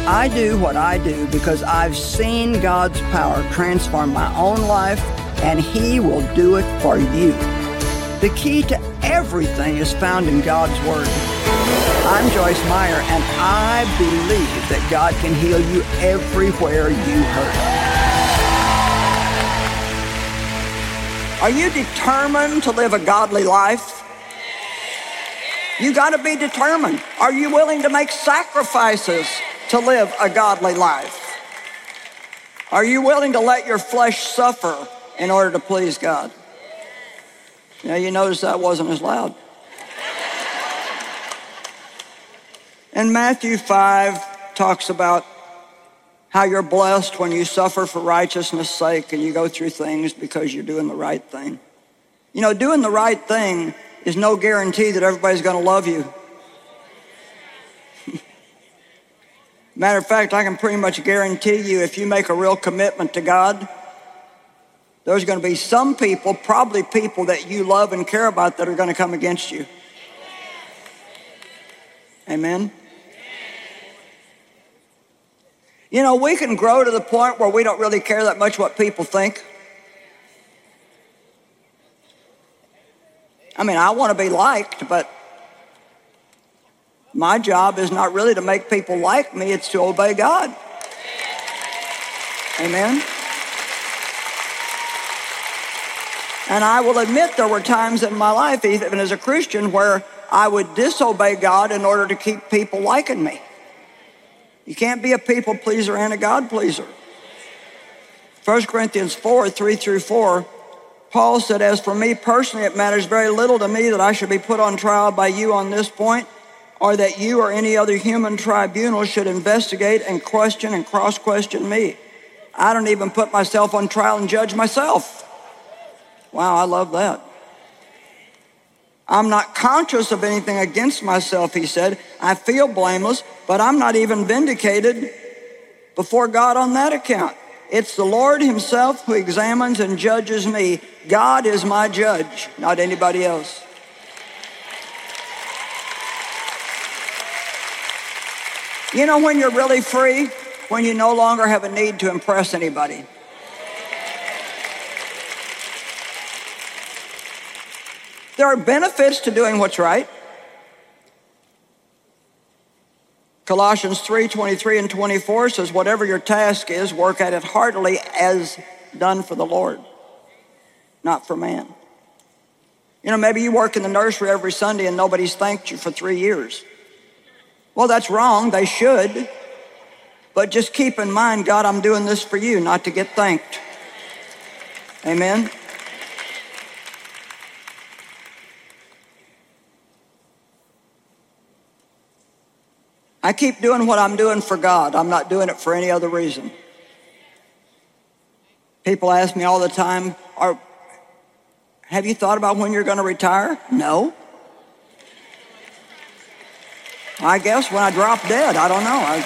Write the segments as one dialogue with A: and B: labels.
A: I do what I do because I've seen God's power transform my own life, and He will do it for you. The key to everything is found in God's Word. I'm Joyce Meyer, and I believe that God can heal you everywhere you hurt. Are you determined to live a godly life? You got to be determined. Are you willing to make sacrifices to live a godly life? Are you willing to let your flesh suffer in order to please God? Now you notice that wasn't as loud. And Matthew 5 talks about how you're blessed when you suffer for righteousness' sake and you go through things because you're doing the right thing. You know, doing the right thing is no guarantee that everybody's going to love you. Matter of fact, I can pretty much guarantee you if you make a real commitment to God, there's going to be some people, probably people that you love and care about, that are going to come against you. Amen? You know, we can grow to the point where we don't really care that much what people think. I mean, I want to be liked, but my job is not really to make people like me, it's to obey God. Amen? And I will admit there were times in my life, even as a Christian, where I would disobey God in order to keep people liking me. You can't be a people pleaser and a God pleaser. 1 Corinthians 4, 3-4, Paul said, "As for me personally, it matters very little to me that I should be put on trial by you on this point, or that you or any other human tribunal should investigate and question and cross-question me. I don't even put myself on trial and judge myself." Wow, I love that. "I'm not conscious of anything against myself," he said. "I feel blameless, but I'm not even vindicated before God on that account. It's the Lord Himself who examines and judges me. God is my judge, not anybody else." You know when you're really free? When you no longer have a need to impress anybody. There are benefits to doing what's right. Colossians 3:23 and 24 says, "Whatever your task is, work at it heartily as done for the Lord, not for man." You know, maybe you work in the nursery every Sunday and nobody's thanked you for 3 years. Well, that's wrong. They should. But just keep in mind, God, I'm doing this for you, not to get thanked. Amen? I keep doing what I'm doing for God. I'm not doing it for any other reason. People ask me all the time, have you thought about when you're going to retire? No. I guess when I drop dead, I don't know.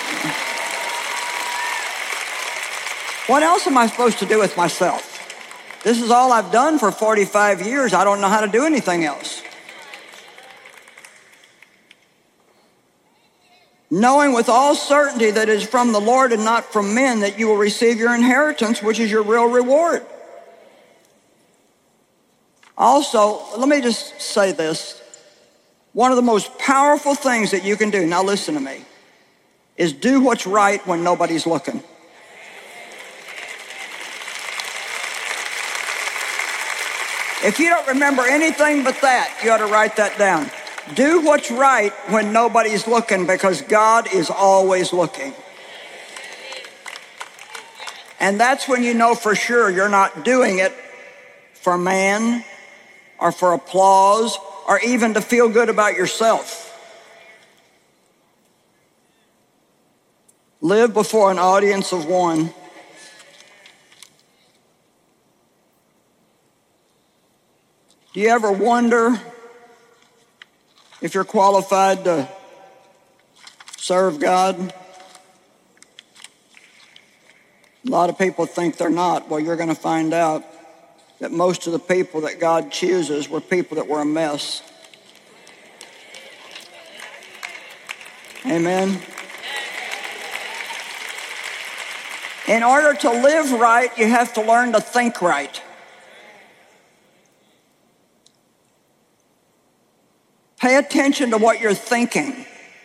A: What else am I supposed to do with myself? This is all I've done for 45 years. I don't know how to do anything else. Knowing with all certainty that it is from the Lord and not from men that you will receive your inheritance, which is your real reward. Also, let me just say this. One of the most powerful things that you can do, now listen to me, is do what's right when nobody's looking. If you don't remember anything but that, you ought to write that down. Do what's right when nobody's looking, because God is always looking. And that's when you know for sure you're not doing it for man or for applause or even to feel good about yourself. Live before an audience of one. Do you ever wonder if you're qualified to serve God? A lot of people think they're not. Well, you're going to find out that most of the people that God chooses were people that were a mess. Amen. In order to live right, you have to learn to think right. Pay attention to what you're thinking.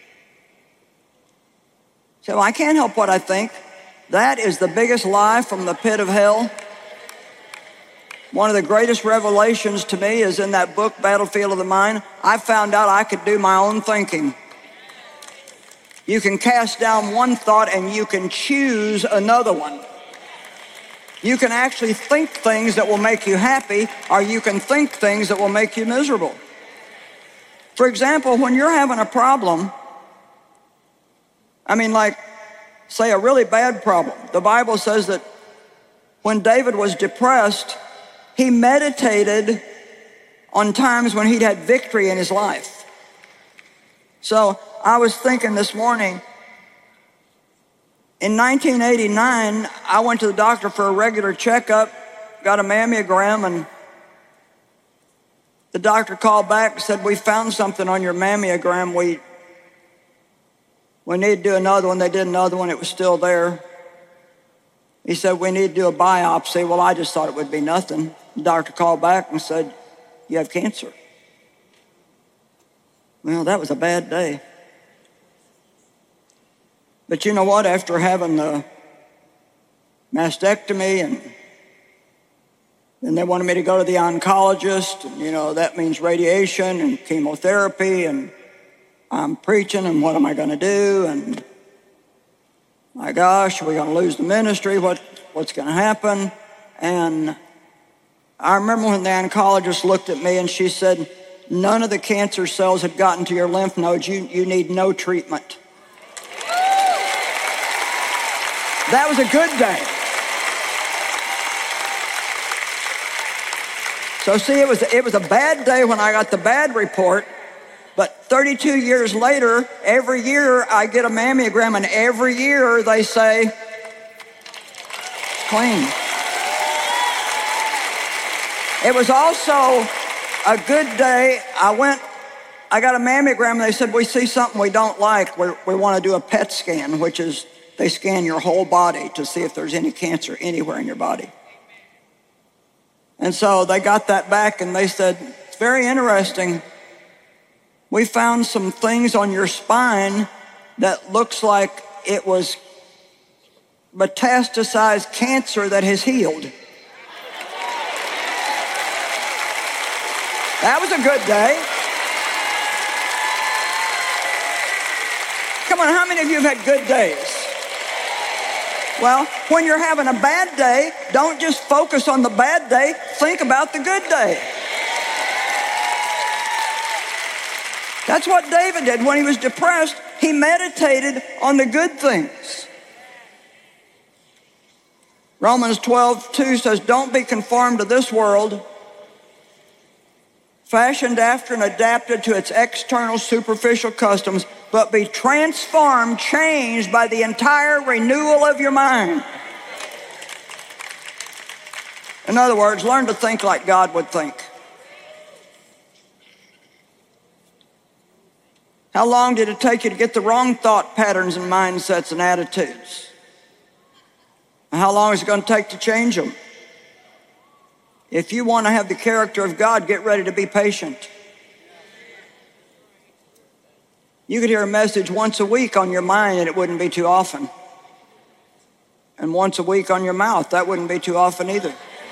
A: So I can't help what I think. That is the biggest lie from the pit of hell. One of the greatest revelations to me is in that book, Battlefield of the Mind. I found out I could do my own thinking. You can cast down one thought and you can choose another one. You can actually think things that will make you happy, or you can think things that will make you miserable. For example, when you're having a problem, like, say, a really bad problem. The Bible says that when David was depressed, he meditated on times when he'd had victory in his life. So I was thinking this morning, in 1989, I went to the doctor for a regular checkup, got a mammogram, and the doctor called back and said, "We found something on your mammogram. We need to do another one." They did another one. It was still there. He said, "We need to do a biopsy." Well, I just thought it would be nothing. The doctor called back and said, "You have cancer." Well, that was a bad day. But you know what? After having the mastectomy, and then they wanted me to go to the oncologist, and that means radiation and chemotherapy, and I'm preaching, and what am I going to do? And my gosh, are we going to lose the ministry? What's going to happen? And I remember when the oncologist looked at me and she said, "None of the cancer cells had gotten to your lymph nodes. You need no treatment." That was a good day. So see, it was a bad day when I got the bad report. But 32 years later, every year I get a mammogram, and every year they say, clean. It was also a good day. I got a mammogram, and they said, "We see something we don't like. We want to do a PET scan," which is they scan your whole body to see if there's any cancer anywhere in your body. And so they got that back, and they said, "It's very interesting. We found some things on your spine that looks like it was metastasized cancer that has healed." That was a good day. Come on, how many of you have had good days? Well, when you're having a bad day, don't just focus on the bad day, think about the good day. That's what David did when he was depressed. He meditated on the good things. Romans 12:2 says, "Don't be conformed to this world, fashioned after and adapted to its external superficial customs, but be transformed, changed by the entire renewal of your mind." In other words, learn to think like God would think. How long did it take you to get the wrong thought patterns and mindsets and attitudes? How long is it going to take to change them? If you want to have the character of God, get ready to be patient. You could hear a message once a week on your mind, and it wouldn't be too often. And once a week on your mouth, that wouldn't be too often either.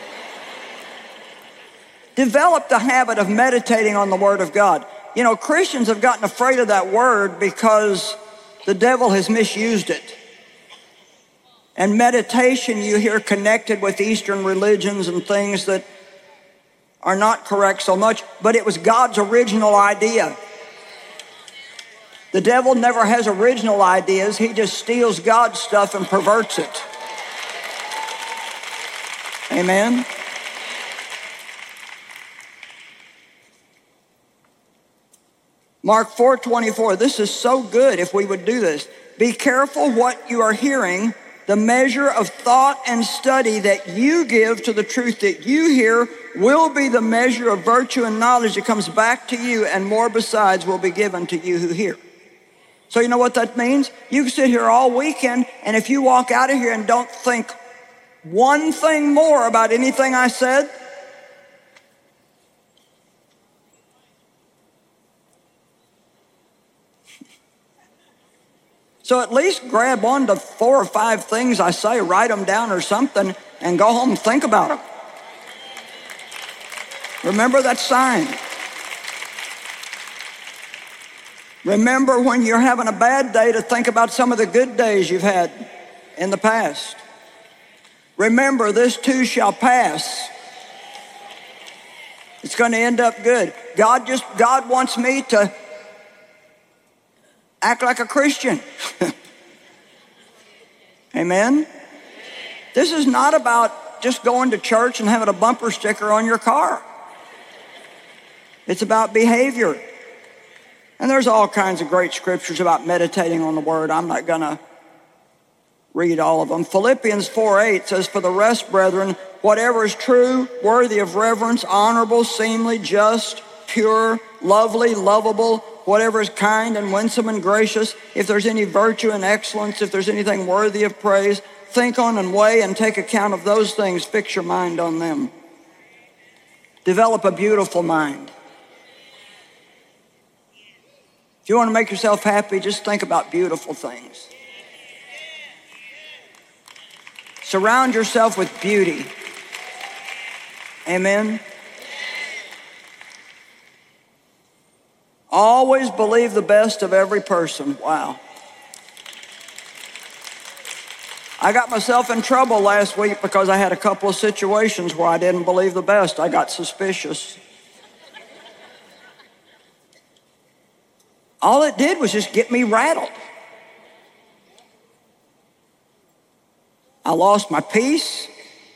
A: Develop the habit of meditating on the Word of God. Christians have gotten afraid of that word because the devil has misused it. And meditation, you hear connected with Eastern religions and things that are not correct so much, but it was God's original idea. The devil never has original ideas. He just steals God's stuff and perverts it. Amen? Mark 4:24, this is so good if we would do this. "Be careful what you are hearing. The measure of thought and study that you give to the truth that you hear will be the measure of virtue and knowledge that comes back to you, and more besides will be given to you who hear." So you know what that means? You can sit here all weekend, and if you walk out of here and don't think one thing more about anything I said, so at least grab on to 4 or 5 things I say, write them down or something, and go home and think about them. Remember that sign. Remember when you're having a bad day to think about some of the good days you've had in the past. Remember, this too shall pass. It's going to end up good. God wants me to act like a Christian. Amen? This is not about just going to church and having a bumper sticker on your car. It's about behavior. And there's all kinds of great scriptures about meditating on the word. I'm not going to read all of them. Philippians 4:8 says, "For the rest, brethren, whatever is true, worthy of reverence, honorable, seemly, just, pure, lovely, lovable, whatever is kind and winsome and gracious, if there's any virtue and excellence, if there's anything worthy of praise, think on and weigh and take account of those things. Fix your mind on them." Develop a beautiful mind. If you want to make yourself happy, just think about beautiful things. Surround yourself with beauty. Amen. Always believe the best of every person. Wow. I got myself in trouble last week because I had a couple of situations where I didn't believe the best. I got suspicious. All it did was just get me rattled. I lost my peace,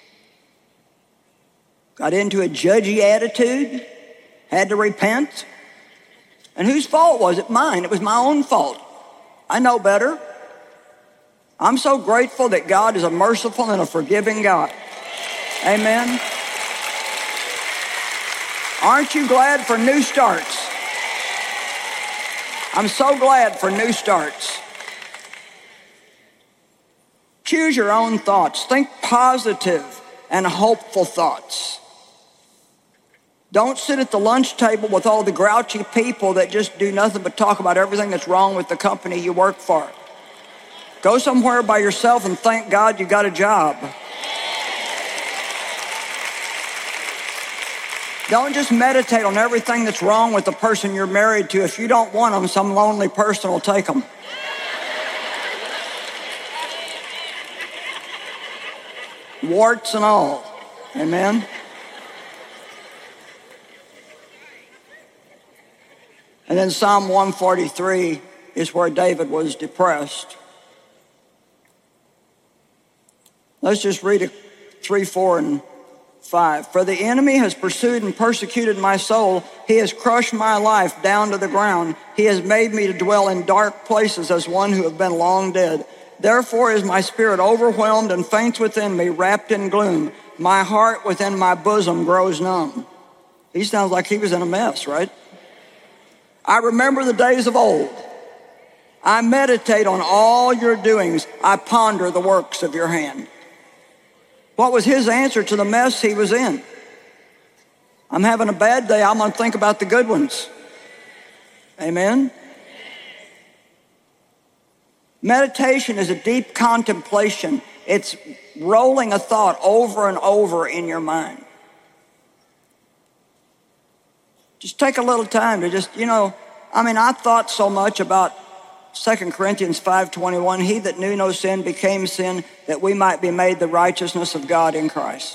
A: got into a judgy attitude, had to repent. And whose fault was it? Mine. It was my own fault. I know better. I'm so grateful that God is a merciful and a forgiving God. Amen. Aren't you glad for new starts? I'm so glad for new starts. Choose your own thoughts. Think positive and hopeful thoughts. Don't sit at the lunch table with all the grouchy people that just do nothing but talk about everything that's wrong with the company you work for. Go somewhere by yourself and thank God you got a job. Don't just meditate on everything that's wrong with the person you're married to. If you don't want them, some lonely person will take them. Warts and all. Amen. And then Psalm 143 is where David was depressed. Let's just read it 3, 4, and 5. "For the enemy has pursued and persecuted my soul. He has crushed my life down to the ground. He has made me to dwell in dark places as one who have been long dead. Therefore is my spirit overwhelmed and faints within me, wrapped in gloom. My heart within my bosom grows numb." He sounds like he was in a mess, right? "I remember the days of old. I meditate on all your doings. I ponder the works of your hand." What was his answer to the mess he was in? I'm having a bad day. I'm going to think about the good ones. Amen? Meditation is a deep contemplation. It's rolling a thought over and over in your mind. Just take a little time to just, I thought so much about 2 Corinthians 5:21, "He that knew no sin became sin, that we might be made the righteousness of God in Christ."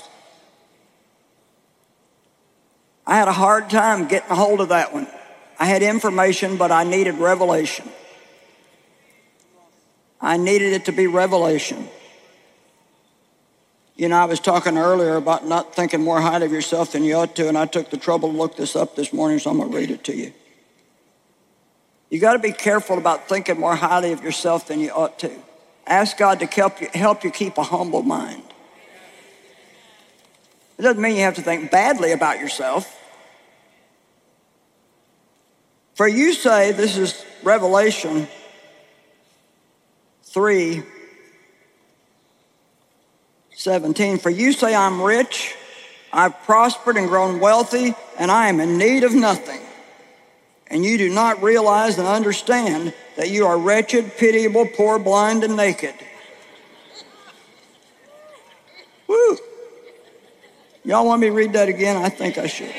A: I had a hard time getting a hold of that one. I had information, but I needed revelation. I needed it to be revelation. I was talking earlier about not thinking more highly of yourself than you ought to, and I took the trouble to look this up this morning, so I'm going to read it to you. You got to be careful about thinking more highly of yourself than you ought to. Ask God to help you keep a humble mind. It doesn't mean you have to think badly about yourself. "For you say," this is Revelation 3:17. For you say, I'm rich, I've prospered and grown wealthy, and I am in need of nothing. And you do not realize and understand that you are wretched, pitiable, poor, blind, and naked. Woo! Y'all want me to read that again? I think I should.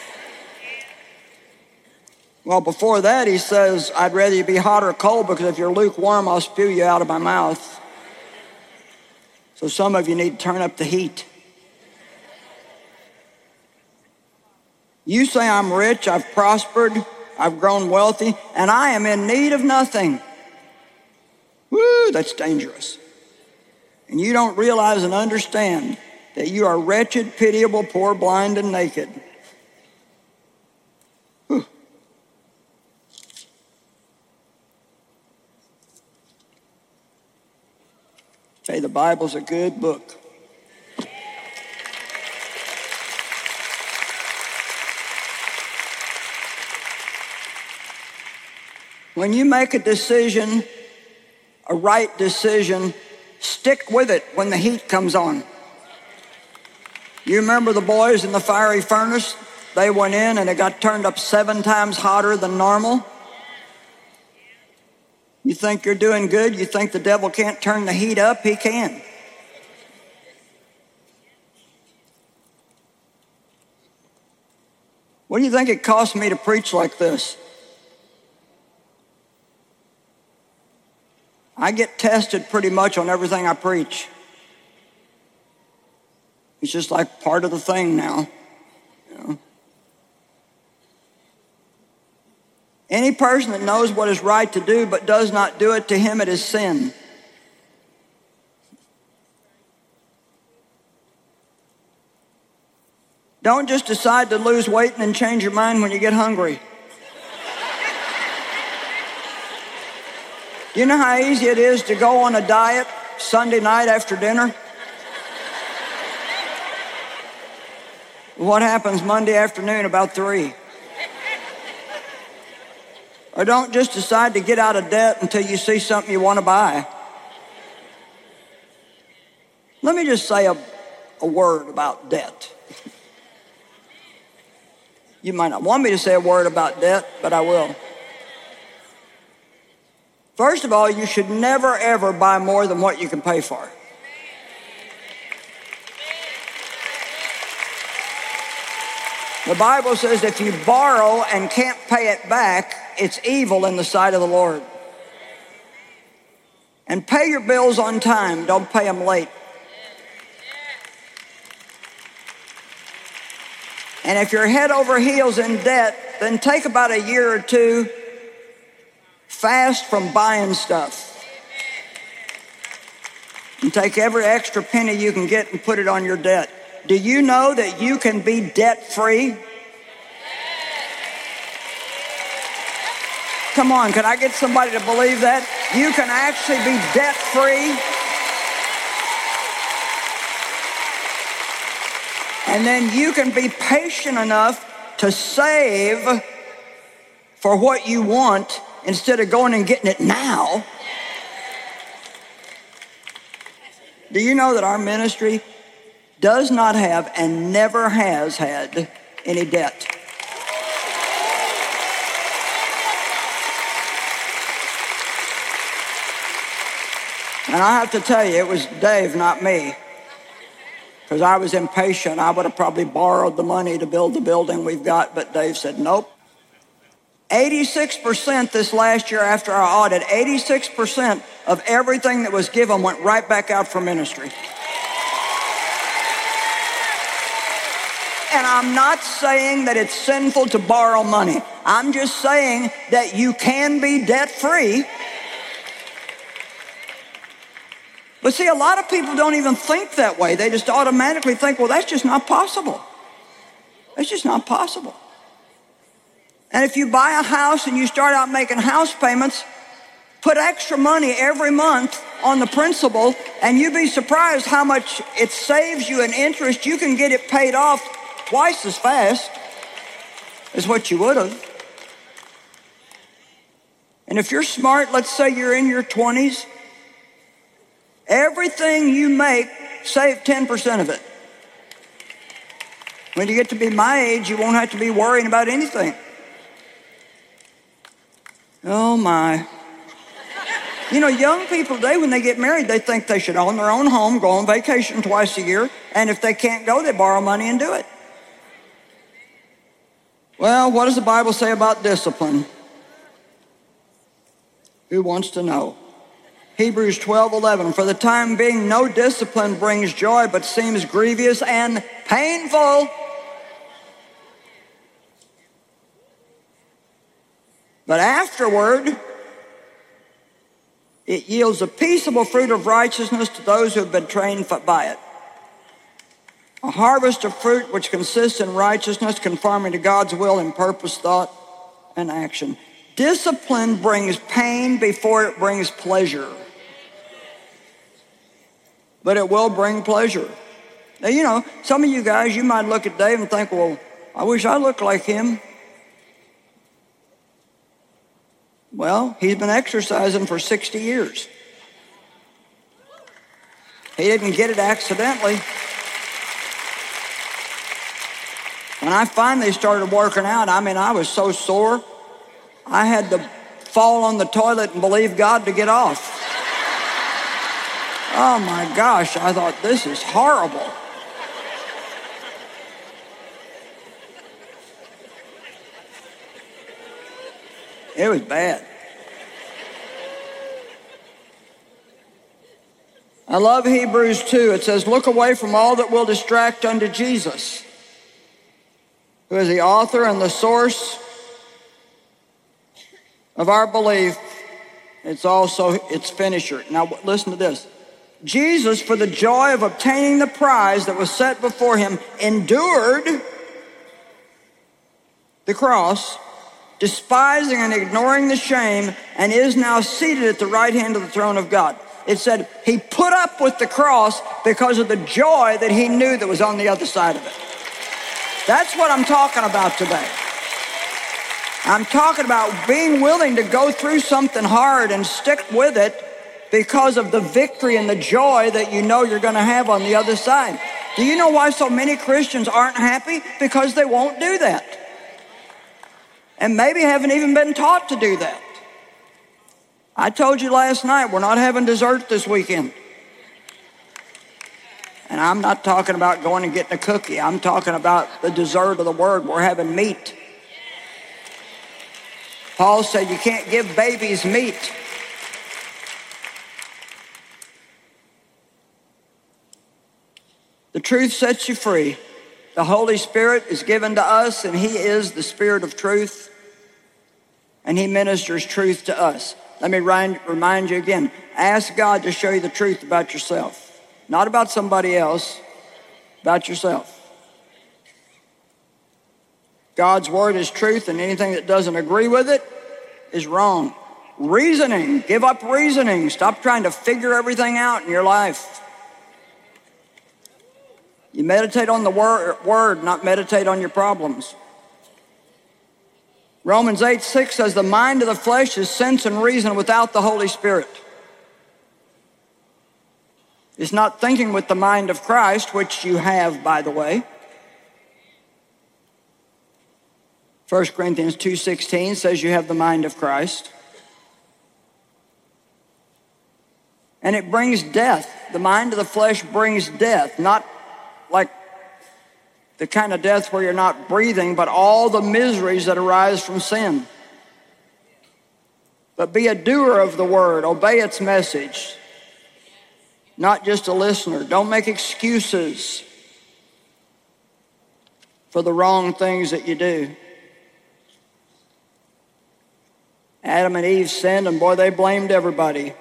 A: Well, before that, he says, I'd rather you be hot or cold, because if you're lukewarm, I'll spew you out of my mouth. So some of you need to turn up the heat. You say, I'm rich, I've prospered, I've grown wealthy, and I am in need of nothing. Woo, that's dangerous. And you don't realize and understand that you are wretched, pitiable, poor, blind, and naked. Whew. Hey, the Bible's a good book. When you make a decision, a right decision, stick with it when the heat comes on. You remember the boys in the fiery furnace? They went in and it got turned up 7 times hotter than normal. You think you're doing good? You think the devil can't turn the heat up? He can. What do you think it cost me to preach like this? I get tested pretty much on everything I preach. It's just like part of the thing now. You know? Any person that knows what is right to do but does not do it, to him it is sin. Don't just decide to lose weight and then change your mind when you get hungry. You know how easy it is to go on a diet Sunday night after dinner? What happens Monday afternoon about 3? Or don't just decide to get out of debt until you see something you want to buy. Let me just say a word about debt. You might not want me to say a word about debt, but I will. First of all, you should never, ever buy more than what you can pay for. The Bible says if you borrow and can't pay it back, it's evil in the sight of the Lord. And pay your bills on time. Don't pay them late. And if you're head over heels in debt, then take about a year or 2 fast from buying stuff. And take every extra penny you can get and put it on your debt. Do you know that you can be debt-free? Come on, can I get somebody to believe that? You can actually be debt-free. And then you can be patient enough to save for what you want instead of going and getting it now. Do you know that our ministry does not have and never has had any debt? And I have to tell you, it was Dave, not me. Because I was impatient. I would have probably borrowed the money to build the building we've got, but Dave said, nope. 86% this last year after our audit, 86% of everything that was given went right back out for ministry. And I'm not saying that it's sinful to borrow money. I'm just saying that you can be debt-free. But see, a lot of people don't even think that way. They just automatically think, well, that's just not possible. That's just not possible. And if you buy a house and you start out making house payments, put extra money every month on the principal, and you'd be surprised how much it saves you in interest. You can get it paid off twice as fast as what you would have. And if you're smart, let's say you're in your 20s, Everything you make, save 10% of it. When you get to be my age, you won't have to be worrying about anything. Oh my. You know, young people today, when they get married, they think they should own their own home, go on vacation twice a year, and if they can't go, they borrow money and do it. Well, what does the Bible say about discipline? Who wants to know? Hebrews 12:11, for the time being, no discipline brings joy, but seems grievous and painful. But afterward, it yields a peaceable fruit of righteousness to those who have been trained by it. A harvest of fruit which consists in righteousness, conforming to God's will in purpose, thought, and action. Discipline brings pain before it brings pleasure. But it will bring pleasure. Now, you know, some of you guys, you might look at Dave and think, well, I wish I looked like him. Well, he's been exercising for 60 years. He didn't get it accidentally. When I finally started working out, I was so sore, I had to fall on the toilet and believe God to get off. Oh my gosh, I thought, this is horrible. It was bad. I love Hebrews 2. It says, look away from all that will distract unto Jesus, who is the author and the source of our belief. It's also its finisher. Now listen to this. Jesus, for the joy of obtaining the prize that was set before him, endured the cross, despising and ignoring the shame, and is now seated at the right hand of the throne of God. It said he put up with the cross because of the joy that he knew that was on the other side of it. That's what I'm talking about today. I'm talking about being willing to go through something hard and stick with it because of the victory and the joy that you know you're going to have on the other side. Do you know why so many Christians aren't happy? Because they won't do that. And maybe haven't even been taught to do that. I told you last night, we're not having dessert this weekend. And I'm not talking about going and getting a cookie. I'm talking about the dessert of the word. We're having meat. Paul said you can't give babies meat. The truth sets you free. The Holy Spirit is given to us, and he is the Spirit of truth, and he ministers truth to us. Let me remind you again. Ask God to show you the truth about yourself. Not about somebody else, about yourself. God's word is truth, and anything that doesn't agree with it is wrong. Reasoning. Give up reasoning. Stop trying to figure everything out in your life. You meditate on the word, not meditate on your problems. Romans 8:6 says the mind of the flesh is sense and reason without the Holy Spirit. It's not thinking with the mind of Christ, which you have, by the way. 1 Corinthians 2:16 says you have the mind of Christ. And it brings death. The mind of the flesh brings death, not like the kind of death where you're not breathing, but all the miseries that arise from sin. But be a doer of the word, obey its message, not just a listener. Don't make excuses for the wrong things that you do. Adam and Eve sinned, and boy, they blamed everybody.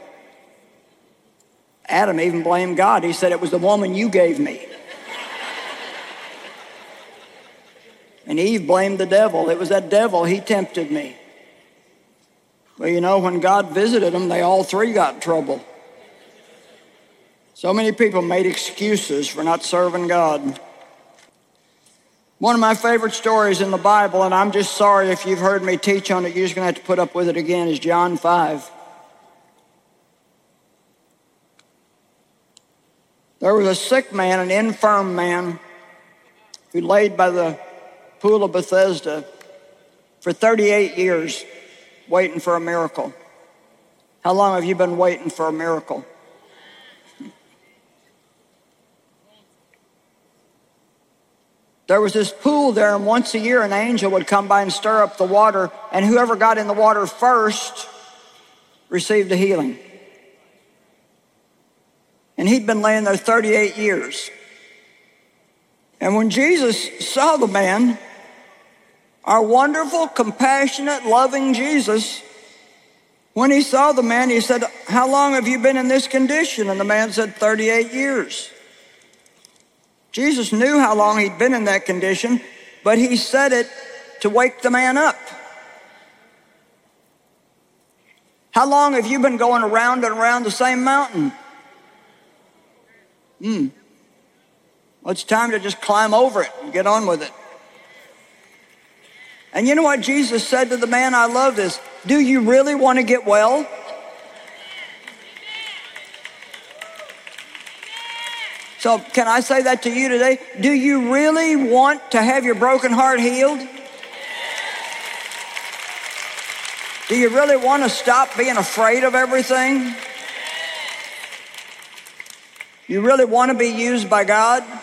A: Adam even blamed God. He said, it was the woman you gave me. And Eve blamed the devil. It was that devil, he tempted me. Well, you know, when God visited them, they all three got in trouble. So many people made excuses for not serving God. One of my favorite stories in the Bible, and I'm just sorry if you've heard me teach on it, you're just going to have to put up with it again, is John 5. There was a sick man, an infirm man, who laid by the pool of Bethesda for 38 years waiting for a miracle. How long have you been waiting for a miracle? There was this pool there, and once a year an angel would come by and stir up the water, and whoever got in the water first received a healing. And he'd been laying there 38 years. And when Jesus saw the man, our wonderful, compassionate, loving Jesus, when he saw the man, he said, "How long have you been in this condition?" And the man said, 38 years. Jesus knew how long he'd been in that condition, but he said it to wake the man up. How long have you been going around and around the same mountain? Well, it's time to just climb over it and get on with it. And you know what Jesus said to the man? I love this. Do you really want to get well? So can I say that to you today? Do you really want to have your broken heart healed? Do you really want to stop being afraid of everything? You really want to be used by God?